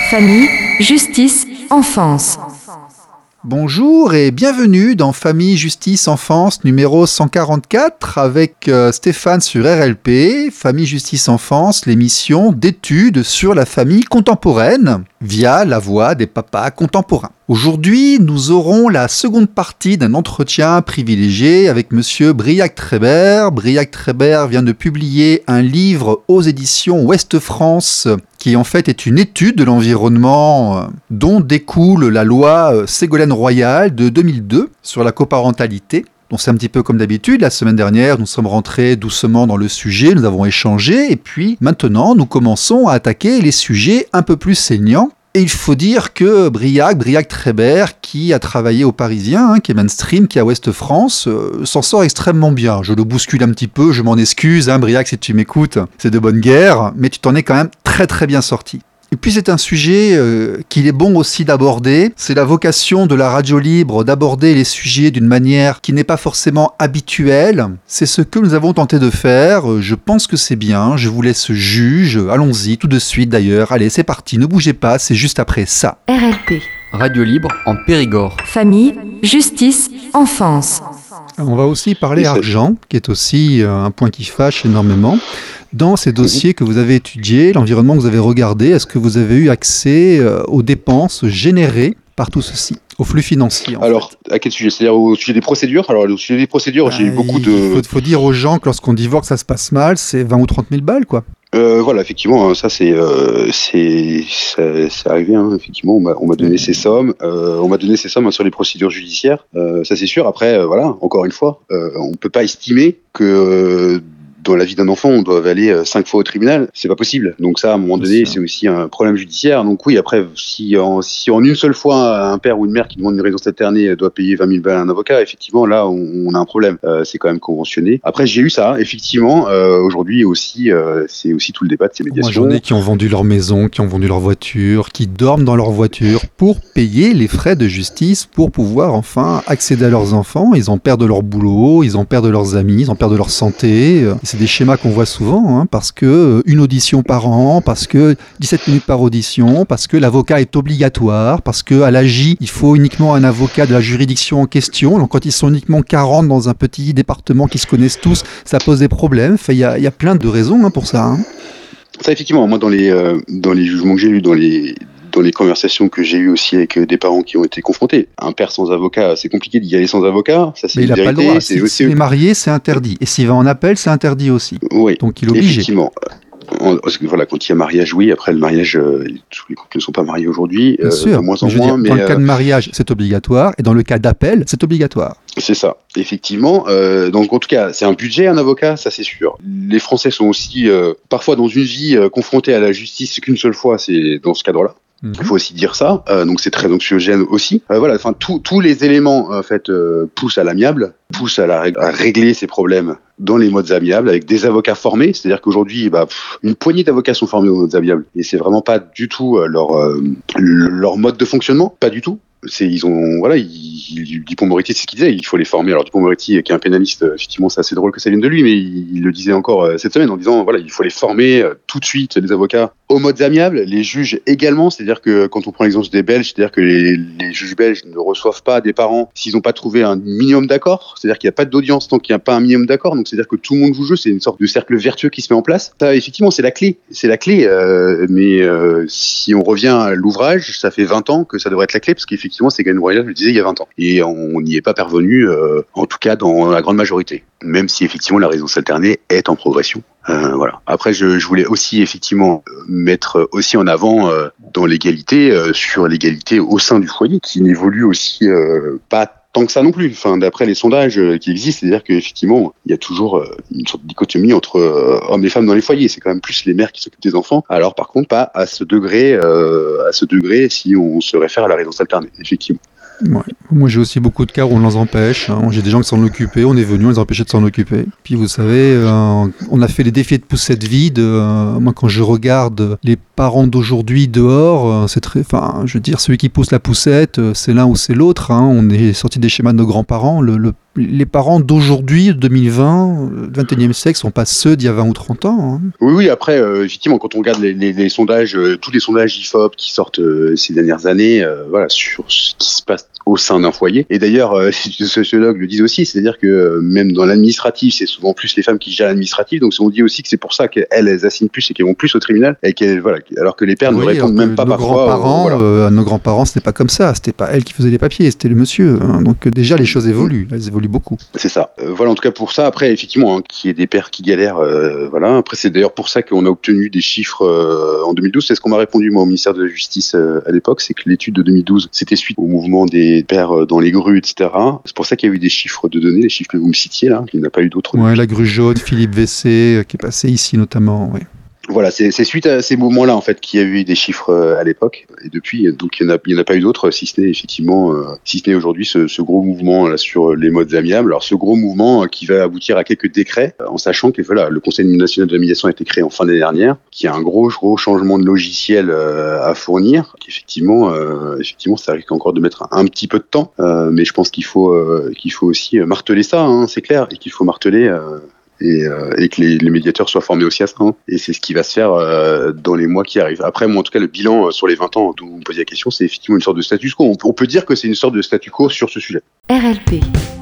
Famille, justice, enfance. Bonjour et bienvenue dans Famille, Justice, Enfance numéro 144 avec Stéphane sur RLP, Famille, Justice, Enfance, l'émission d'études sur la famille contemporaine via la voix des papas contemporains. Aujourd'hui, nous aurons la seconde partie d'un entretien privilégié avec monsieur Briac-Trébert. Briac-Trébert vient de publier un livre aux éditions Ouest France qui en fait est une étude de l'environnement dont découle la loi Ségolène-Royal de 2002 sur la coparentalité. Donc c'est un petit peu comme d'habitude, la semaine dernière nous sommes rentrés doucement dans le sujet, nous avons échangé et puis maintenant nous commençons à attaquer les sujets un peu plus saignants. Et il faut dire que Briac-Trébert, qui a travaillé au Parisien, qui est mainstream, qui est à Ouest France, s'en sort extrêmement bien. Je le bouscule un petit peu, je m'en excuse, Briac, si tu m'écoutes, c'est de bonne guerre, mais tu t'en es quand même très très bien sorti. Et puis c'est un sujet qu'il est bon aussi d'aborder. C'est la vocation de la radio libre d'aborder les sujets d'une manière qui n'est pas forcément habituelle. C'est ce que nous avons tenté de faire. Je pense que c'est bien. Je vous laisse juge. Allons-y tout de suite d'ailleurs. Allez, c'est parti. Ne bougez pas. C'est juste après ça. RLP. Radio libre en Périgord. Famille, justice, enfance. On va aussi parler argent, qui est aussi un point qui fâche énormément. Dans ces dossiers que vous avez étudiés, l'environnement que vous avez regardé, est-ce que vous avez eu accès aux dépenses générées par tout ceci, au flux financier Alors, à quel sujet ? C'est-à-dire au sujet des procédures ? Alors, au sujet des procédures, j'ai eu beaucoup de... Il faut dire aux gens que lorsqu'on divorce, ça se passe mal, c'est 20 ou 30 000 balles, quoi. Voilà, effectivement, ça c'est arrivé. Effectivement, on m'a donné ces sommes. On m'a donné ces sommes sur les procédures judiciaires. Ça c'est sûr. Après, voilà, encore une fois, on peut pas estimer que dans la vie d'un enfant, on doit aller 5 fois au tribunal. C'est pas possible. Donc ça, à un moment donné, c'est aussi un problème judiciaire. Donc oui, après, si en une seule fois, un père ou une mère qui demande une résidence alternée doit payer 20 000 balles à un avocat, effectivement, là, on a un problème. C'est quand même conventionné. Après, j'ai eu ça, effectivement. Aujourd'hui aussi, c'est aussi tout le débat de ces médiations. Moi, j'en ai qui ont vendu leur maison, qui ont vendu leur voiture, qui dorment dans leur voiture pour payer les frais de justice, pour pouvoir enfin accéder à leurs enfants. Ils en perdent leur boulot, ils en perdent leurs amis, ils en perdent leur santé. C'est des schémas qu'on voit souvent, parce que une audition par an, parce que 17 minutes par audition, parce que l'avocat est obligatoire, parce qu'à l'AJ, il faut uniquement un avocat de la juridiction en question. Donc quand ils sont uniquement 40 dans un petit département qui se connaissent tous, ça pose des problèmes. Il y a plein de raisons pour ça. Ça, effectivement, moi, dans les jugements que j'ai eus, dans les conversations que j'ai eues aussi avec des parents qui ont été confrontés. Un père sans avocat, c'est compliqué d'y aller sans avocat. Ça, c'est mais il n'a pas le droit. S'il est marié, c'est interdit. Et s'il va en appel, c'est interdit aussi. Oui, donc il est obligé. Effectivement. Parce que voilà, quand il y a mariage, oui. Après le mariage, tous les couples ne sont pas mariés aujourd'hui, bien sûr, de moins en moins. Mais dans le cas de mariage, c'est obligatoire, et dans le cas d'appel, c'est obligatoire. C'est ça, effectivement. Donc en tout cas, c'est un budget, un avocat, ça c'est sûr. Les Français sont aussi parfois dans une vie confrontés à la justice qu'une seule fois, c'est dans ce cadre-là. Il faut aussi dire ça, donc c'est très anxiogène aussi. Voilà, enfin tous les éléments en fait poussent à l'amiable, poussent à régler ces problèmes dans les modes amiables avec des avocats formés. C'est-à-dire qu'aujourd'hui, une poignée d'avocats sont formés aux modes amiables et c'est vraiment pas du tout leur mode de fonctionnement, pas du tout. Dupond-Moretti, c'est ce qu'il disait, il faut les former. Alors Dupond-Moretti, qui est un pénaliste, effectivement, c'est assez drôle que ça vienne de lui, mais il le disait encore cette semaine en disant, voilà, il faut les former tout de suite, les avocats, aux modes amiables, les juges également. C'est-à-dire que quand on prend l'exemple des Belges, c'est-à-dire que les juges belges ne reçoivent pas des parents s'ils n'ont pas trouvé un minimum d'accord. C'est-à-dire qu'il n'y a pas d'audience tant qu'il n'y a pas un minimum d'accord. Donc c'est-à-dire que tout le monde joue le jeu, c'est une sorte de cercle vertueux qui se met en place. Ça, effectivement, c'est la clé. Mais si on revient à l'ouvrage, ça fait 20 ans que ça devrait être la clé, parce qu'effectivement, Ségolène Royal, je le disais, il y a 20 ans. Et on n'y est pas parvenu, en tout cas dans la grande majorité. Même si effectivement la résidence alternée est en progression. Voilà. Après, je voulais aussi effectivement mettre aussi en avant dans l'égalité, sur l'égalité au sein du foyer, qui n'évolue aussi pas tant que ça non plus. Enfin, d'après les sondages qui existent, c'est-à-dire qu'effectivement, il y a toujours une sorte de dichotomie entre hommes et femmes dans les foyers. C'est quand même plus les mères qui s'occupent des enfants. Alors, par contre, pas à ce degré si on se réfère à la résidence alternée, effectivement. Ouais. Moi j'ai aussi beaucoup de cas où on les empêche, j'ai des gens qui s'en occupaient, on est venu, on les empêchait de s'en occuper. Puis vous savez, on a fait les défis de poussette vide. Moi quand je regarde les parents d'aujourd'hui dehors, c'est très, je veux dire, celui qui pousse la poussette, c'est l'un ou c'est l'autre. On est sorti des schémas de nos grands-parents. Le les parents d'aujourd'hui, 2020, 21e siècle, sont pas ceux d'il y a 20 ou 30 ans. Hein. Oui, après, effectivement, quand on regarde les sondages, tous les sondages IFOP qui sortent ces dernières années, voilà, sur ce qui se passe au sein d'un foyer. Et d'ailleurs, les sociologues le disent aussi, c'est-à-dire que même dans l'administratif, c'est souvent plus les femmes qui gèrent l'administratif, donc on dit aussi que c'est pour ça qu'elles assignent plus et qu'elles vont plus au tribunal, et voilà, alors que les pères ne répondent même pas parfois. Nos grands-parents, c'était pas comme ça, c'était pas elles qui faisaient les papiers, c'était le monsieur. Hein. Donc déjà, les choses évoluent, elles évoluent beaucoup. C'est ça. Voilà, en tout cas pour ça. Après, effectivement, qu'il y ait des pères qui galèrent, voilà. Après, c'est d'ailleurs pour ça qu'on a obtenu des chiffres en 2012. C'est ce qu'on m'a répondu moi au ministère de la Justice à l'époque, c'est que l'étude de 2012, c'était suite au mouvement des pères dans les grues, etc. C'est pour ça qu'il y a eu des chiffres de données, les chiffres que vous me citiez là, qu'il n'y en a pas eu d'autres. Ouais, la grue jaune, Philippe Vessé, qui est passé ici notamment. Oui. Voilà, c'est suite à ces mouvements-là en fait qu'il y a eu des chiffres à l'époque, et depuis, donc il y en a pas eu d'autres, si ce n'est effectivement, si ce n'est aujourd'hui ce gros mouvement là sur les modes amiables. Alors ce gros mouvement qui va aboutir à quelques décrets, en sachant que voilà, le Conseil national de la médiation a été créé en fin d'année dernière, qui a un gros changement de logiciel à fournir. Effectivement, ça risque encore de mettre un petit peu de temps, mais je pense qu'il faut aussi marteler ça, hein, c'est clair, et qu'il faut marteler. Et que les médiateurs soient formés aussi à ça. Hein. Et c'est ce qui va se faire dans les mois qui arrivent. Après, moi, en tout cas, le bilan sur les 20 ans dont vous me posez la question, c'est effectivement une sorte de status quo. On peut dire que c'est une sorte de statu quo sur ce sujet. RLP.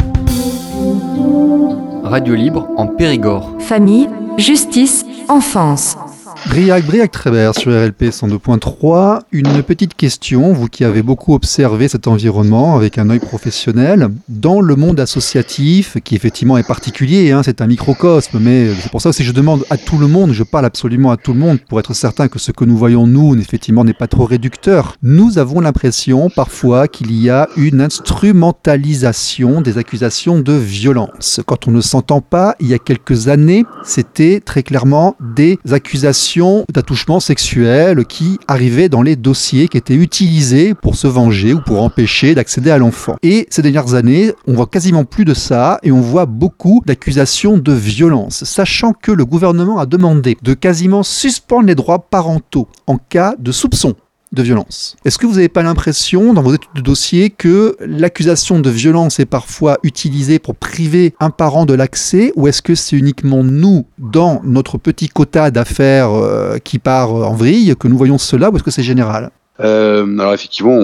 Radio libre en Périgord. Famille, justice, enfance. Briac Trébert sur RLP 102.3. Une petite question, vous qui avez beaucoup observé cet environnement avec un œil professionnel, dans le monde associatif, qui effectivement est particulier, hein, c'est un microcosme, mais c'est pour ça aussi que je demande à tout le monde, je parle absolument à tout le monde, pour être certain que ce que nous voyons nous, effectivement, n'est pas trop réducteur. Nous avons l'impression parfois qu'il y a une instrumentalisation des accusations de violence. Quand on ne s'entend pas, il y a quelques années, c'était très clairement des accusations d'attouchement sexuel qui arrivaient dans les dossiers qui étaient utilisés pour se venger ou pour empêcher d'accéder à l'enfant. Et ces dernières années, on voit quasiment plus de ça et on voit beaucoup d'accusations de violence, sachant que le gouvernement a demandé de quasiment suspendre les droits parentaux en cas de soupçon de violence. Est-ce que vous n'avez pas l'impression, dans vos études de dossier, que l'accusation de violence est parfois utilisée pour priver un parent de l'accès, ou est-ce que c'est uniquement nous, dans notre petit quota d'affaires qui part en vrille, que nous voyons cela, ou est-ce que c'est général ? Alors effectivement,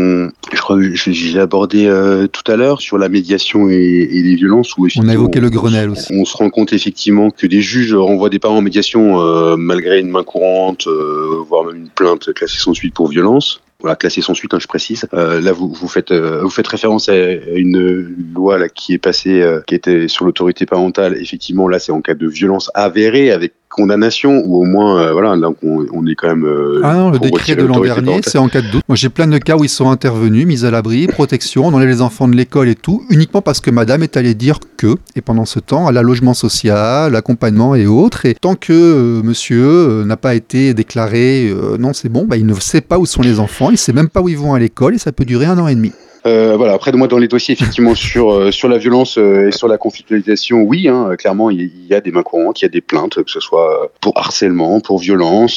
je crois que j'ai abordé tout à l'heure sur la médiation et les violences. Où on a évoqué le Grenelle aussi. On se rend compte effectivement que des juges renvoient des parents en médiation malgré une main courante, voire même une plainte classée sans suite pour violence. Voilà, classé sans suite, hein, je précise. Là, vous faites référence à une loi là qui est passée, qui était sur l'autorité parentale. Effectivement, là, c'est en cas de violence avérée avec condamnation, ou au moins, voilà, là, on est quand même... Ah non, le décret de l'an dernier, c'est en cas de doute. Moi, j'ai plein de cas où ils sont intervenus, mis à l'abri, protection, on enlève les enfants de l'école et tout, uniquement parce que madame est allée dire que, et pendant ce temps, elle a logement social, accompagnement et autres, et tant que monsieur n'a pas été déclaré, non, c'est bon, bah, il ne sait pas où sont les enfants, il ne sait même pas où ils vont à l'école, et ça peut durer 1 an et demi. Voilà. Après, moi, dans les dossiers, effectivement, sur la violence et sur la conflictualisation, oui, hein, clairement, il y a des mains courantes, il y a des plaintes, que ce soit pour harcèlement, pour violence.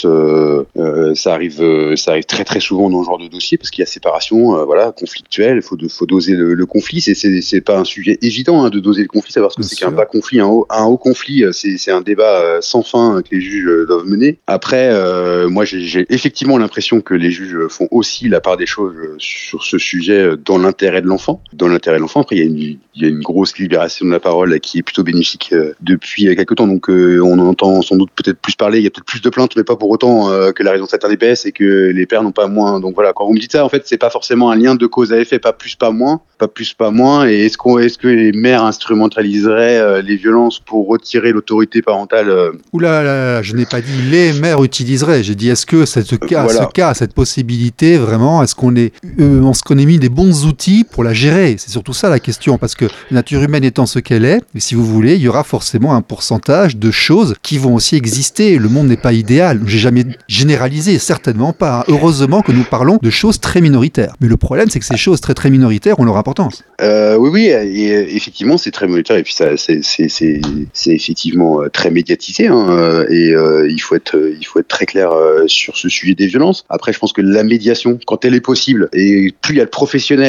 Ça arrive très très souvent dans ce genre de dossier parce qu'il y a séparation, voilà, conflictuelle. Il faut doser le conflit. C'est pas un sujet évident hein, de doser le conflit, savoir ce que c'est qu'un bas conflit, un haut conflit. C'est un débat sans fin que les juges doivent mener. Après, moi, j'ai effectivement l'impression que les juges font aussi la part des choses sur ce sujet dans l'intérêt de l'enfant. Dans l'intérêt de l'enfant, après, il y a une grosse libération de la parole qui est plutôt bénéfique depuis quelques temps. Donc, on en entend sans doute peut-être plus parler. Il y a peut-être plus de plaintes, mais pas pour autant que la raison d'être baisse et que les pères n'ont pas moins. Donc voilà, quand vous me dites ça, en fait, c'est pas forcément un lien de cause à effet, pas plus, pas moins. Et est-ce que les mères instrumentaliseraient les violences pour retirer l'autorité parentale Ouh là, je n'ai pas dit les mères utiliseraient. J'ai dit est-ce que cette possibilité vraiment, est-ce qu'on est mis des bons outils pour la gérer? C'est surtout ça la question, parce que la nature humaine étant ce qu'elle est, et si vous voulez, il y aura forcément un pourcentage de choses qui vont aussi exister. Le monde n'est pas idéal. J'ai jamais généralisé, certainement pas. Heureusement que nous parlons de choses très minoritaires. Mais le problème, c'est que ces choses très très minoritaires ont leur importance. Oui, et effectivement, c'est très minoritaire, et puis ça, c'est effectivement très médiatisé, hein, et il faut être très clair sur ce sujet des violences. Après, je pense que la médiation, quand elle est possible, et plus il y a de professionnels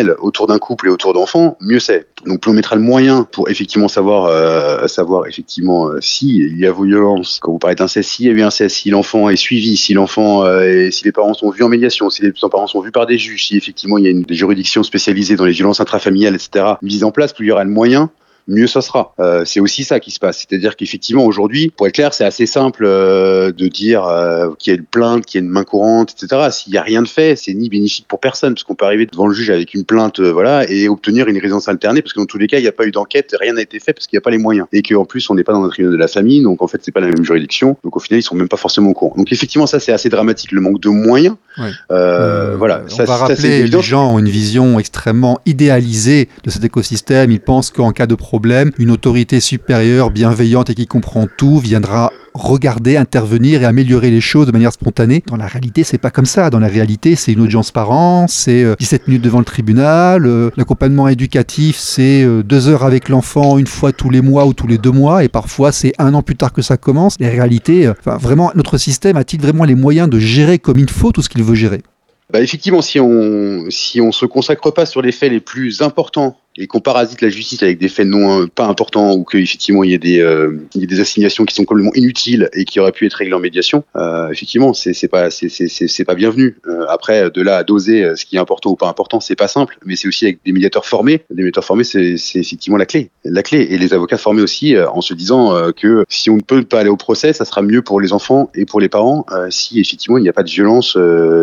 personnel autour d'un couple et autour d'enfants, mieux c'est. Donc plus on mettra le moyen pour effectivement savoir effectivement si il y a violence, quand vous parlez d'inceste, s'il y a eu inceste, si l'enfant est suivi, si si les parents sont vus en médiation, si les parents sont vus par des juges, si effectivement il y a des juridictions spécialisées dans les violences intrafamiliales, etc. mises en place, plus il y aura le moyen, mieux ça sera. C'est aussi ça qui se passe. C'est-à-dire qu'effectivement, aujourd'hui, pour être clair, c'est assez simple de dire qu'il y a une plainte, qu'il y a une main courante, etc. S'il n'y a rien de fait, c'est ni bénéfique pour personne, parce qu'on peut arriver devant le juge avec une plainte, et obtenir une résidence alternée, parce que dans tous les cas, il n'y a pas eu d'enquête, rien n'a été fait, parce qu'il n'y a pas les moyens. Et qu'en plus, on n'est pas dans un tribunal de la famille, donc en fait, c'est pas la même juridiction. Donc au final, ils sont même pas forcément au courant. Donc effectivement, ça, c'est assez dramatique, le manque de moyens. Ouais. Voilà. On va rappeler, les gens ont une vision extrêmement idéalisée de cet écosystème. Ils pensent qu'en cas de problème, une autorité supérieure, bienveillante et qui comprend tout viendra regarder, intervenir et améliorer les choses de manière spontanée. Dans la réalité, c'est pas comme ça. Dans la réalité, c'est une audience par an, c'est 17 minutes devant le tribunal, l'accompagnement éducatif, c'est 2 heures avec l'enfant une fois tous les mois ou tous les 2 mois, et parfois c'est 1 an plus tard que ça commence. Les réalités, vraiment, notre système a-t-il vraiment les moyens de gérer comme il faut tout ce qu'il veut gérer ? Effectivement, si on se consacre pas sur les faits les plus importants et qu'on parasite la justice avec des faits pas importants, ou qu'effectivement il y a des assignations qui sont complètement inutiles et qui auraient pu être réglées en médiation, effectivement c'est pas bienvenu. Après, de là à doser ce qui est important ou pas important, c'est pas simple, mais c'est aussi avec des médiateurs formés. Des médiateurs formés, c'est effectivement la clé, et les avocats formés aussi, en se disant que si on ne peut pas aller au procès, ça sera mieux pour les enfants et pour les parents si effectivement il n'y a pas de violence.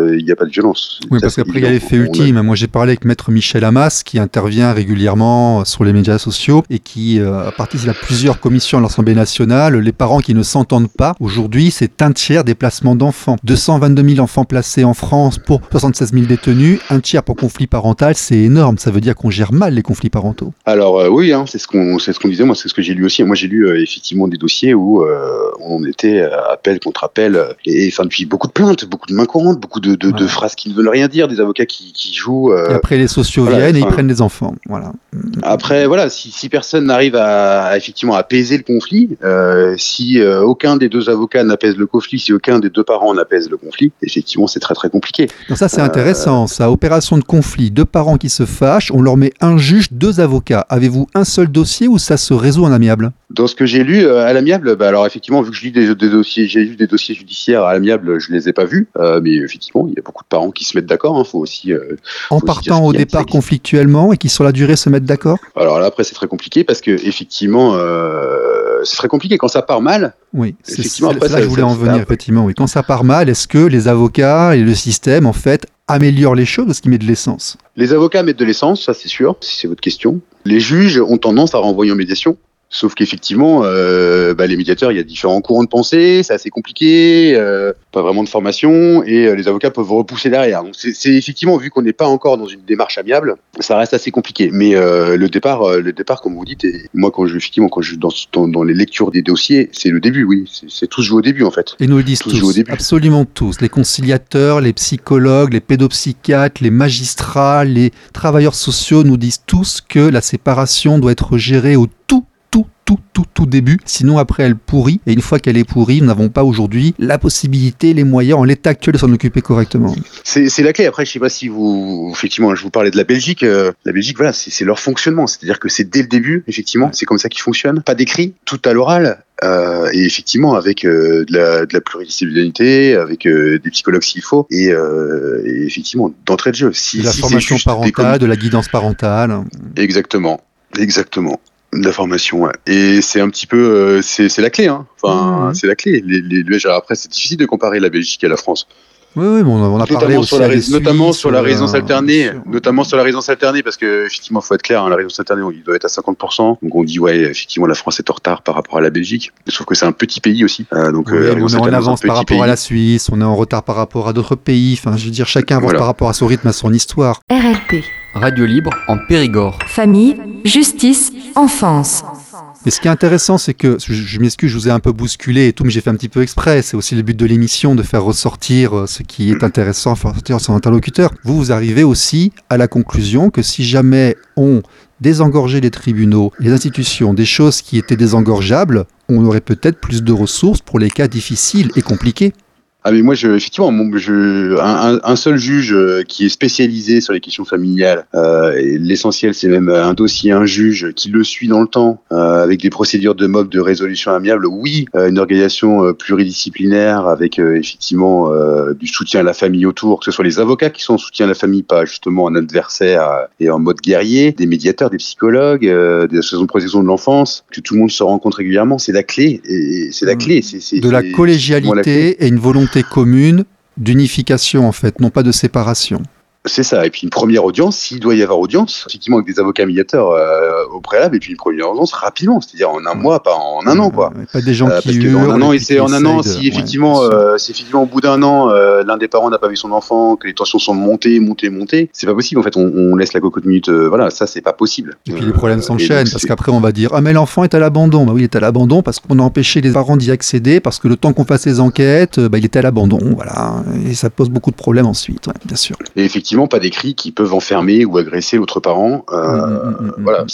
Oui, parce qu'après il y a l'effet ultime. Moi j'ai parlé avec maître Michel Amas qui intervient régulièrement sur les médias sociaux et qui participe à plusieurs commissions à l'Assemblée nationale. Les parents qui ne s'entendent pas, aujourd'hui, c'est 1/3 des placements d'enfants. 222 000 enfants placés en France pour 76 000 détenus, 1/3 pour conflit parental, c'est énorme. Ça veut dire qu'on gère mal les conflits parentaux. Alors oui, c'est ce qu'on disait. Moi, c'est ce que j'ai lu aussi. Moi, j'ai lu effectivement des dossiers où on était appel contre appel, et puis beaucoup de plaintes, beaucoup de mains courantes, beaucoup de phrases qui ne veulent rien dire, des avocats qui jouent. Et après, les sociaux viennent et ils prennent les enfants. Voilà. Après, voilà, si personne n'arrive à effectivement apaiser le conflit, si aucun des 2 avocats n'apaise le conflit, si aucun des 2 parents n'apaise le conflit, effectivement, c'est très très compliqué. Donc ça, c'est intéressant. Ça, opération de conflit, 2 parents qui se fâchent, on leur met un juge, 2 avocats. Avez-vous un seul dossier ou ça se résout en amiable ? Dans ce que j'ai lu à l'amiable, alors effectivement, vu que je lis des dossiers, j'ai lu des dossiers judiciaires à l'amiable, je les ai pas vus, mais effectivement, il y a beaucoup de parents qui se mettent d'accord. Faut aussi. En partant au départ conflictuellement et qui sur la durée se mettent d'accord. Alors là, après, c'est très compliqué parce que effectivement, c'est très compliqué quand ça part mal. Oui, c'est là que je voulais en venir. Effectivement, oui. Quand ça part mal, est-ce que les avocats et le système, en fait, améliorent les choses ou est-ce qu'ils mettent de l'essence ? Les avocats mettent de l'essence, ça c'est sûr, si c'est votre question. Les juges ont tendance à renvoyer en médiation. Sauf qu'effectivement, les médiateurs, il y a différents courants de pensée, c'est assez compliqué, pas vraiment de formation, et les avocats peuvent repousser derrière. Donc c'est effectivement, vu qu'on n'est pas encore dans une démarche amiable, ça reste assez compliqué. Mais le départ, comme vous dites, et moi quand je dans les lectures des dossiers, c'est le début, oui, c'est tout joué au début en fait. Et nous le disent tous, absolument tous, les conciliateurs, les psychologues, les pédopsychiatres, les magistrats, les travailleurs sociaux nous disent tous que la séparation doit être gérée au tout début, sinon après elle pourrit, et une fois qu'elle est pourrie, nous n'avons pas aujourd'hui la possibilité, les moyens en l'état actuel de s'en occuper correctement. C'est la clé. Après, je sais pas si effectivement, je vous parlais de la Belgique. La Belgique, voilà, c'est leur fonctionnement, c'est-à-dire que c'est dès le début, effectivement, c'est comme ça qu'ils fonctionnent. Pas d'écrit, tout à l'oral. Et effectivement avec de la pluridisciplinarité, avec des psychologues s'il faut, et effectivement d'entrée de jeu. De la formation parentale, de la guidance parentale. Exactement. De la formation, ouais. Et c'est un petit peu, c'est la clé, c'est la clé. Après, c'est difficile de comparer la Belgique à la France. Oui, bon, on a parlé aussi notamment sur la résidence alternée, parce que effectivement, faut être clair, la résidence alternée, il doit être à 50%. Donc on dit effectivement, la France est en retard par rapport à la Belgique. Sauf que c'est un petit pays aussi. Donc on est en avance par rapport à la Suisse, on est en retard par rapport à d'autres pays. Enfin, je veux dire, chacun avance par rapport à son rythme, à son histoire. RLP. Radio libre en Périgord. Famille, justice, enfance. Mais ce qui est intéressant, c'est que, je m'excuse, je vous ai un peu bousculé et tout, mais j'ai fait un petit peu exprès. C'est aussi le but de l'émission, de faire ressortir ce qui est intéressant, faire ressortir son interlocuteur. Vous arrivez aussi à la conclusion que si jamais on désengorgeait les tribunaux, les institutions, des choses qui étaient désengorgeables, on aurait peut-être plus de ressources pour les cas difficiles et compliqués. Ah mais moi effectivement un seul juge qui est spécialisé sur les questions familiales, et l'essentiel c'est même un dossier, un juge qui le suit dans le temps, avec des procédures de mode de résolution amiable, oui, une organisation pluridisciplinaire avec effectivement du soutien à la famille autour, que ce soit les avocats qui sont en soutien à la famille, pas justement un adversaire et en mode guerrier, des médiateurs, des psychologues, des associations de protection de l'enfance, que tout le monde se rencontre régulièrement, c'est la clé, et c'est la clé. C'est de la collégialité et une volonté commune d'unification en fait, non pas de séparation. C'est ça. Et puis une première audience, s'il doit y avoir audience, effectivement avec des avocats médiateurs au préalable, et puis une première audience rapidement, c'est-à-dire en un mois, pas en un an, quoi. Pas des gens qui hurlent. En un an, si effectivement, au bout d'un an, l'un des parents n'a pas vu son enfant, que les tensions sont montées, c'est pas possible. En fait, on laisse la cocotte minute. Voilà, ça c'est pas possible. Et puis les problèmes s'enchaînent parce qu'après on va dire mais l'enfant est à l'abandon. Bah oui, il est à l'abandon parce qu'on a empêché les parents d'y accéder, parce que le temps qu'on fasse les enquêtes, il était à l'abandon. Voilà, et ça pose beaucoup de problèmes ensuite, bien sûr. Et effectivement, pas des cris qui peuvent enfermer ou agresser l'autre parent. Voilà,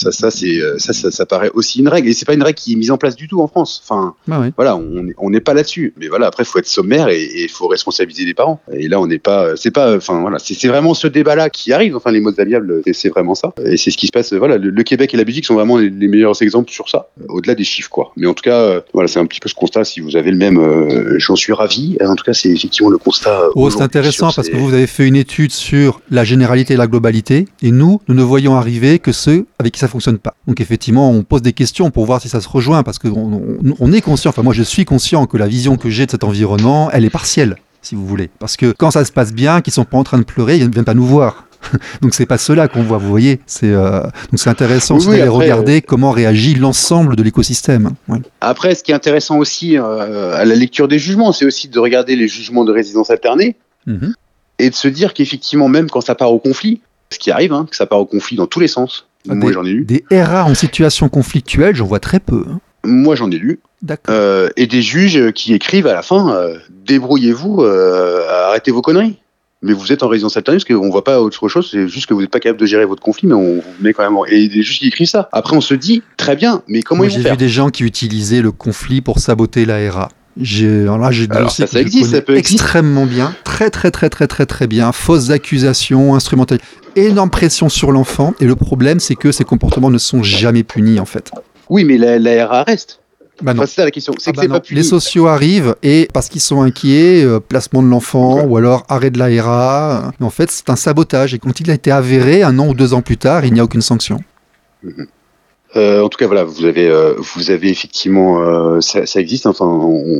ça paraît aussi une règle, et c'est pas une règle qui est mise en place du tout en France. Enfin, voilà, on n'est pas là-dessus. Mais voilà, après, faut être sommaire et il faut responsabiliser les parents. Et là, on n'est pas, c'est vraiment ce débat-là qui arrive. Enfin, les modes amiables, c'est vraiment ça. Et c'est ce qui se passe. Voilà, le Québec et la Belgique sont vraiment les meilleurs exemples sur ça, au-delà des chiffres, quoi. Mais en tout cas, voilà, c'est un petit peu ce constat. Si vous avez le même, j'en suis ravi. En tout cas, c'est effectivement le constat. C'est intéressant parce que vous avez fait une étude sur la généralité et la globalité, et nous ne voyons arriver que ceux avec qui ça fonctionne pas. Donc effectivement, on pose des questions pour voir si ça se rejoint, parce qu'on est conscient, enfin moi je suis conscient que la vision que j'ai de cet environnement, elle est partielle, si vous voulez. Parce que quand ça se passe bien, qu'ils sont pas en train de pleurer, ils viennent pas nous voir. Donc c'est pas ceux-là qu'on voit, vous voyez. Donc c'est intéressant d'aller regarder comment réagit l'ensemble de l'écosystème. Ouais. Après, ce qui est intéressant aussi à la lecture des jugements, c'est aussi de regarder les jugements de résidence alternée. Et de se dire qu'effectivement, même quand ça part au conflit, ce qui arrive, que ça part au conflit dans tous les sens. Moi, j'en ai lu. Des RA en situation conflictuelle, j'en vois très peu. Moi, j'en ai lu. D'accord. Et des juges qui écrivent à la fin, débrouillez-vous, arrêtez vos conneries. Mais vous êtes en résidence alternée parce qu'on ne voit pas autre chose, c'est juste que vous n'êtes pas capable de gérer votre conflit, mais on vous met quand même. Et des juges qui écrivent ça. Après, on se dit, très bien, mais comment ils vont faire ? J'ai vu des gens qui utilisaient le conflit pour saboter la RA. Ça existe, ça peut extrêmement bien, très bien, fausses accusations, instrumentales, énorme pression sur l'enfant, et le problème c'est que ces comportements ne sont jamais punis en fait. Oui, mais la RA reste. Non. Enfin, c'est ça la question, c'est que c'est pas puni. Les sociaux arrivent et parce qu'ils sont inquiets, placement de l'enfant ou alors arrêt de la RA, en fait c'est un sabotage, et quand il a été avéré 1 an ou 2 ans plus tard, il n'y a aucune sanction. En tout cas, voilà, vous avez effectivement, ça existe. Enfin,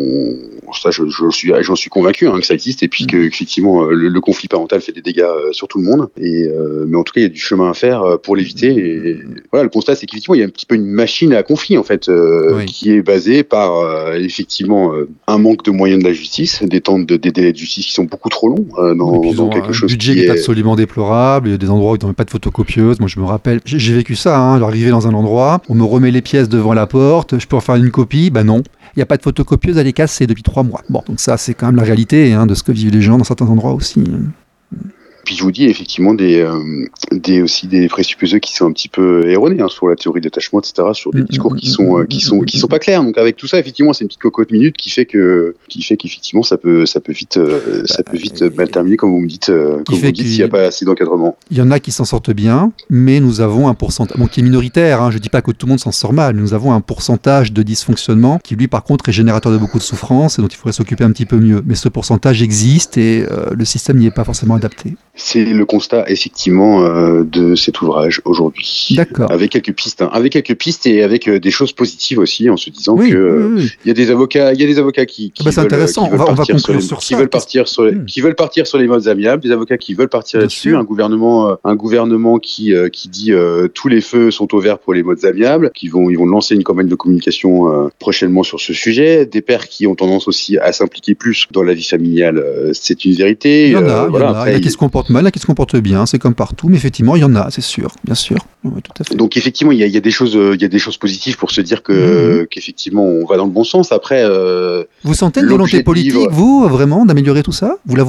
j'en suis convaincu que ça existe, et puis que effectivement le conflit parental fait des dégâts sur tout le monde. Mais en tout cas, il y a du chemin à faire pour l'éviter. Et voilà, le constat, c'est qu'effectivement, il y a un petit peu une machine à conflit en fait, qui est basée par effectivement un manque de moyens de la justice, des délais de justice qui sont beaucoup trop longs dans quelque chose. Un budget qui est absolument déplorable. Il y a des endroits où ils n'ont pas de photocopieuse. Moi, je me rappelle, j'ai vécu ça. J'arrivais dans un endroit. On me remet les pièces devant la porte, je peux en faire une copie, non. Il n'y a pas de photocopieuse, elle est cassée depuis 3 mois. Bon, donc ça, c'est quand même la réalité de ce que vivent les gens dans certains endroits aussi. Puis je vous dis effectivement aussi des présupposés qui sont un petit peu erronés sur la théorie d'attachement, etc., sur des discours qui sont pas clairs. Donc avec tout ça, effectivement, c'est une petite cocotte minute qui fait qu'effectivement ça peut vite mal terminer, comme vous me dites, s'il n'y a pas assez d'encadrement. Il y en a qui s'en sortent bien, mais nous avons un pourcentage qui est minoritaire. Je dis pas que tout le monde s'en sort mal. Nous avons un pourcentage de dysfonctionnement qui, lui, par contre, est générateur de beaucoup de souffrance et dont il faudrait s'occuper un petit peu mieux. Mais ce pourcentage existe et le système n'y est pas forcément adapté. C'est le constat effectivement de cet ouvrage aujourd'hui. D'accord. Avec quelques pistes, et avec des choses positives aussi, en se disant que il y a des avocats qui c'est intéressant. On va conclure sur ça. Qui veulent partir sur les modes amiables, des avocats qui veulent partir là-dessus, un gouvernement qui dit tous les feux sont au vert pour les modes amiables, ils vont lancer une campagne de communication prochainement sur ce sujet, des pères qui ont tendance aussi à s'impliquer plus dans la vie familiale, c'est une vérité. Il y en a qui se comportent mal, là qui se comportent bien, c'est comme partout, mais effectivement il y en a, c'est sûr, bien sûr. Oui, tout à fait. Donc effectivement il y a des choses positives pour se dire qu'effectivement on va dans le bon sens. Après, vous sentez une volonté politique, vous, vraiment, d'améliorer tout ça ? Vous la voyez ?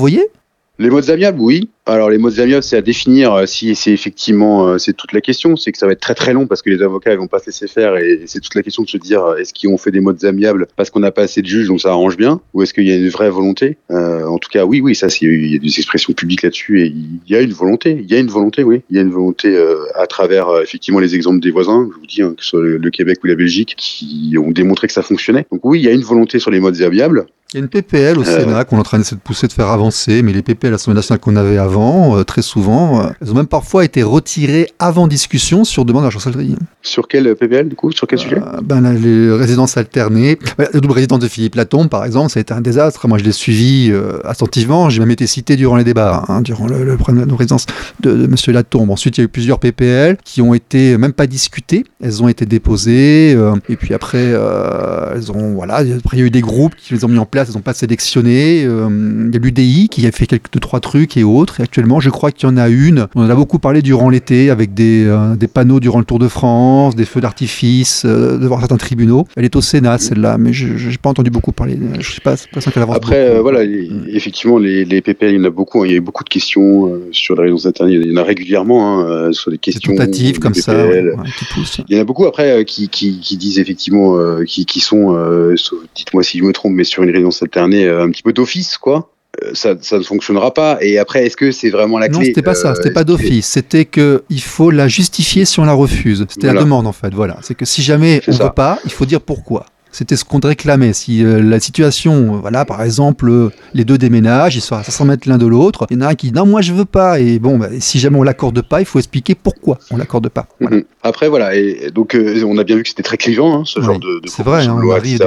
Les modes amiables, oui. Alors les modes amiables, c'est à définir si c'est effectivement, c'est toute la question, c'est que ça va être très très long parce que les avocats ils vont pas se laisser faire et c'est toute la question de se dire est-ce qu'ils ont fait des modes amiables parce qu'on n'a pas assez de juges donc ça arrange bien ou est-ce qu'il y a une vraie volonté en tout cas oui ça c'est il y a des expressions publiques là-dessus et il y a une volonté, oui, il y a une volonté à travers effectivement les exemples des voisins, je vous dis que ce soit le Québec ou la Belgique qui ont démontré que ça fonctionnait. Donc oui, il y a une volonté sur les modes amiables. Il y a une PPL au Sénat qu'on est en train d'essayer de pousser, de faire avancer, mais les PPL à l'Assemblée nationale qu'on avait avant, très souvent, elles ont même parfois été retirées avant discussion sur demande de la chancellerie. Sur quel PPL, du coup? Sur quel sujet? Les résidences alternées. La double résidence de Philippe Latombe, par exemple, ça a été un désastre. Moi, je l'ai suivi attentivement. J'ai même été cité durant les débats, durant le problème de la résidence de M. Latombe. Ensuite, il y a eu plusieurs PPL qui ont été même pas discutées. Elles ont été déposées. Et puis après, après, il y a eu des groupes qui les ont mis en place. Ils n'ont pas sélectionné. Il y a l'UDI qui a fait 2-3 trucs et autres. Et actuellement, je crois qu'il y en a une. On en a beaucoup parlé durant l'été avec des panneaux durant le Tour de France, des feux d'artifice devant certains tribunaux. Elle est au Sénat, celle-là, mais je n'ai pas entendu beaucoup parler. Je sais pas, c'est l'impression qu'elle avance après, beaucoup. Effectivement, les PPL, il y en a beaucoup. Il y a eu beaucoup de questions sur la résidence alternée. Il y en a régulièrement sur des questions. Des tentatives comme PPL. Ça, qui poussent. Il y en a beaucoup après qui disent effectivement, qui sont, dites-moi si je me trompe, mais sur une résidence alternée un petit peu d'office, quoi. Ça ne fonctionnera pas. Et après, est-ce que c'est vraiment la clé? Non, c'était pas ça. C'était pas d'office. C'était que il faut la justifier si on la refuse. C'était la demande en fait. Voilà. C'est que si jamais on veut pas, il faut dire pourquoi. C'était ce qu'on réclamait. Si la situation, par exemple, les deux déménagent, ils sont à 500 mètres l'un de l'autre, il y en a un qui dit non, moi je veux pas. Et bon, si jamais on l'accorde pas, il faut expliquer pourquoi on l'accorde pas. Voilà. Après, voilà. Et donc, on a bien vu que c'était très clivant, ce genre de c'est vrai, loi, etc.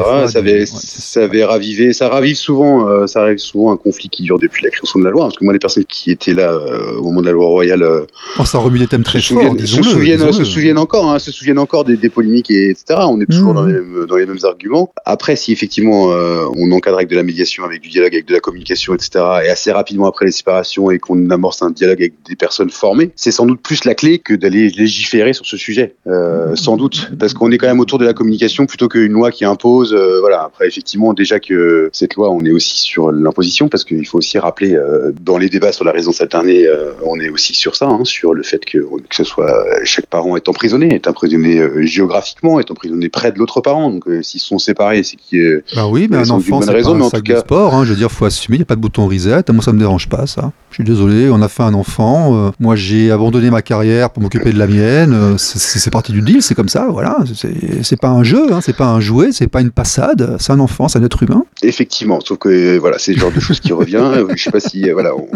Ça ravive souvent un conflit qui dure depuis la création de la loi. Parce que moi, les personnes qui étaient là au moment de la loi royale, ça remue des thèmes très forts. Se souviennent encore des polémiques, etc. On est toujours dans les mêmes arguments. Après, si effectivement on encadre avec de la médiation, avec du dialogue, avec de la communication, etc., et assez rapidement après les séparations et qu'on amorce un dialogue avec des personnes formées, c'est sans doute plus la clé que d'aller légiférer sur ce sujet. Sans doute, parce qu'on est quand même autour de la communication plutôt qu'une loi qui impose. Après, effectivement, déjà que cette loi, on est aussi sur l'imposition, parce qu'il faut aussi rappeler dans les débats sur la résidence alternée, on est aussi sur ça, sur le fait que ce soit chaque parent est emprisonné géographiquement, est emprisonné près de l'autre parent. Donc, s'ils sont séparés, c'est qu'il y a un enfant, c'est pas un sac de sport. Je veux dire, faut assumer. Il n'y a pas de bouton reset. Moi, ça me dérange pas, ça. Je suis désolé. On a fait un enfant. Moi, j'ai abandonné ma carrière pour m'occuper de la mienne. C'est parti du deal. C'est comme ça. Voilà. C'est pas un jeu. C'est pas un jouet. C'est pas une passade. C'est un enfant. C'est un être humain. Effectivement. Sauf que c'est le genre de chose qui revient. Je sais pas si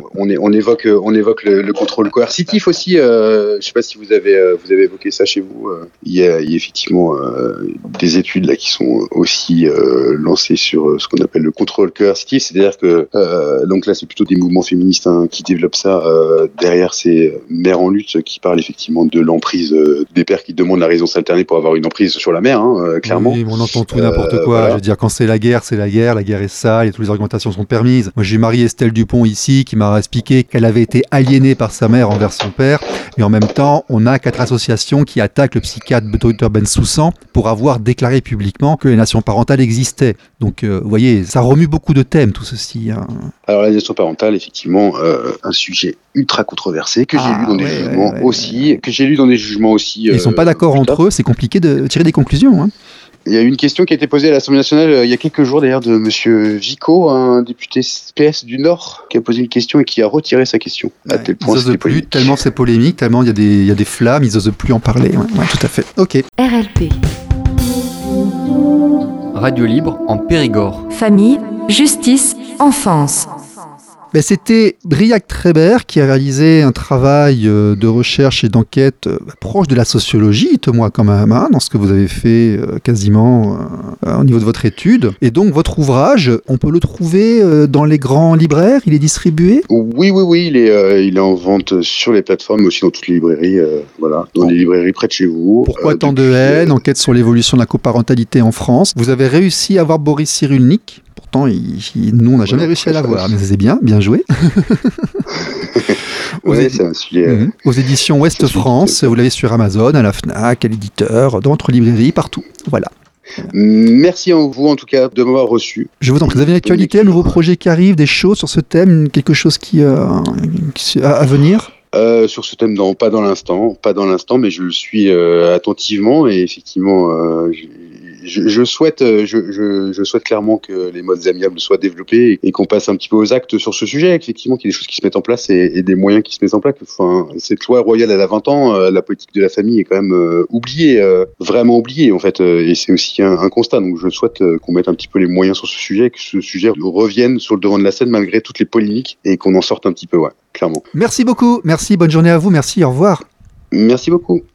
on évoque le contrôle coercitif aussi. Je sais pas si vous avez évoqué ça chez vous. Il y a effectivement des études là qui sont aussi lancées sur ce qu'on appelle le contrôle coercitif, c'est-à-dire que donc là c'est plutôt des mouvements féministes qui développent ça. Derrière c'est Mères en lutte qui parle effectivement de l'emprise des pères qui demandent la résidence alternée pour avoir une emprise sur la mère, clairement. Oui, on entend tout n'importe quoi. Voilà. Je veux dire, quand c'est la guerre est sale et toutes les argumentations sont permises. Moi j'ai Marie-Estelle Dupont ici qui m'a expliqué qu'elle avait été aliénée par sa mère envers son père, et en même temps on a 4 associations qui attaquent le psychiatre Dr Bensoussan pour avoir déclaré publiquement que l'aliénation parentale existait. Donc, vous voyez, ça remue beaucoup de thèmes, tout ceci. Alors, l'aliénation parentale, effectivement, un sujet ultra controversé que j'ai lu dans des jugements aussi. Que j'ai lu dans des jugements aussi. Ils ne sont pas d'accord entre eux, c'est compliqué de tirer des conclusions. Il y a une question qui a été posée à l'Assemblée nationale il y a quelques jours d'ailleurs de monsieur Vico, un député PS du Nord, qui a posé une question et qui a retiré sa question. À tel point ils n'osent plus, tellement c'est polémique, tellement il y a des flammes, ils n'osent plus en parler. Ouais, tout à fait. Ok. RLP. Radio libre en Périgord. Famille, justice, enfance. C'était Briac Trébert qui a réalisé un travail de recherche et d'enquête proche de la sociologie, dites-moi quand même, dans ce que vous avez fait quasiment au niveau de votre étude. Et donc votre ouvrage, on peut le trouver dans les grands libraires, il est distribué ? Oui, il est en vente sur les plateformes, mais aussi dans toutes les librairies, dans les librairies près de chez vous. Pourquoi tant de haine ? Enquête sur l'évolution de la coparentalité en France. Vous avez réussi à avoir Boris Cyrulnik. Pourtant, nous, on n'a jamais réussi à l'avoir, mais c'est bien joué. C'est un sujet. Aux éditions Ouest France, vous l'avez sur Amazon, à la Fnac, à l'éditeur, dans votre librairie, partout. Voilà. Merci à vous en tout cas de m'avoir reçu. Je vous en prie. Vous avez une actualité, un nouveau projet qui arrive, des choses sur ce thème, quelque chose qui à venir? Sur ce thème, non, pas dans l'instant, mais je le suis attentivement et effectivement, je souhaite clairement que les modes amiables soient développés et qu'on passe un petit peu aux actes sur ce sujet. Effectivement, qu'il y ait des choses qui se mettent en place et des moyens qui se mettent en place. Enfin, cette loi royale, elle a 20 ans, la politique de la famille est quand même oubliée, vraiment oubliée en fait, et c'est aussi un constat. Donc, je souhaite qu'on mette un petit peu les moyens sur ce sujet, que ce sujet revienne sur le devant de la scène malgré toutes les polémiques et qu'on en sorte un petit peu, ouais, clairement. Merci beaucoup. Merci. Bonne journée à vous. Merci. Au revoir. Merci beaucoup.